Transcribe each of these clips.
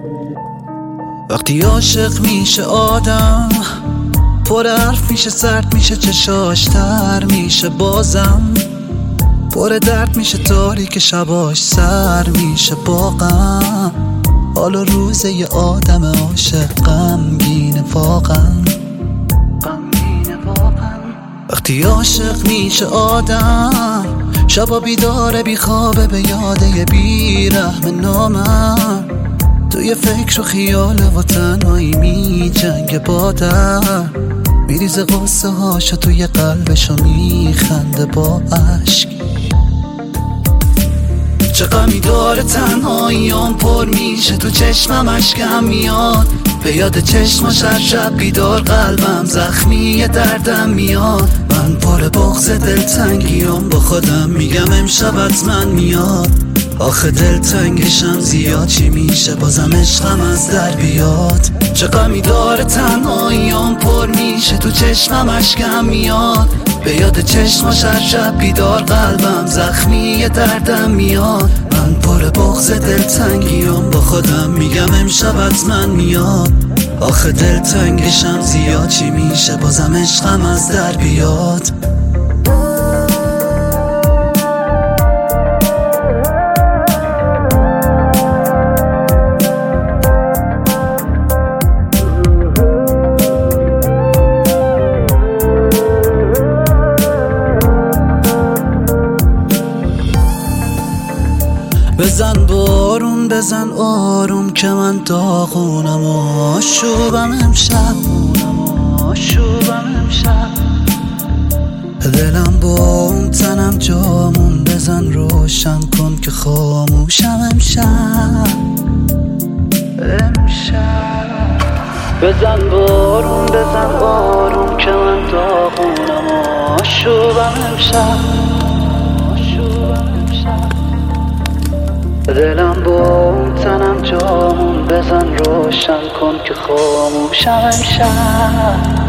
وقتی عاشق میشه آدم پر حرف میشه، سرد میشه، چشاش تر میشه، بازم پر درد میشه، تاریک شباش سر میشه با غم. حال و روز یه آدم عاشق غمگینه واقعا. وقتی عاشق میشه آدم شبا بیداره بیخوابه به یاده بیرحم نامم. توی فکر و خیال و تنهایی می جنگ با در، میریزه قصه هاشو توی قلبشو میخنده با عشق. چه غمی داره تنهاییام پر میشه، تو چشمم اشکم میاد، به یاد چشماش هر شب بیدار قلبم زخمی دردم میاد. من پر بغض دلتنگیام با خودم میگم امشب حتما میاد. آخه دلتنگشم زیاد، چی میشه بازم عشقم از در بیاد. چه غمی داره تنهاییام پر میشه، تو چشمم اشکم میاد، به یاد چشماش هر شب بیدار قلبم زخمی دردم میاد. من پر بغض دلتنگیام با خودم میگم امشب حتما میاد. آخه دلتنگشم زیاد، چی میشه بازم عشقم از در بیاد. بزن بارون بزن آروم که من داغونم و آشوبم امشب. دلم با اون تنم جامون، بزن روشن کن که خاموشم امشب. بزن بارون بزن آروم که من داغونم و آشوبم امشب. دلم با اون تنم جامون، بزن روشن کن که خاموشم امشب.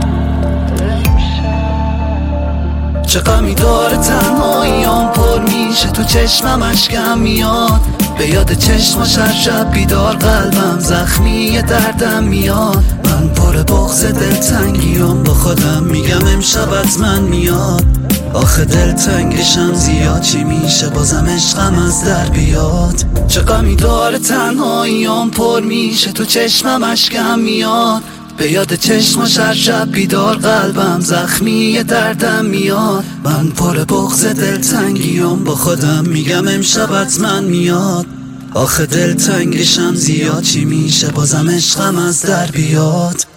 چه غمی داره تنهاییام پر میشه، تو چشمم اشکم میاد، به یاد چشماش هر شب بیدار قلبم زخمی دردم میاد. من پر بغض دلتنگیام با خودم میگم امشب حتما میاد. آخه دلتنگشم زیاد، چی میشه بازم عشقم از در بیاد. چه غمی داره تنهاییام پر میشه، تو چشمم اشکم میاد، به یاد چشماش هر شب بیدار قلبم زخمی دردم میاد. من پر بغض دلتنگیام با خودم میگم امشب حتما میاد. آخه دلتنگشم زیاد، چی میشه بازم عشقم از در بیاد.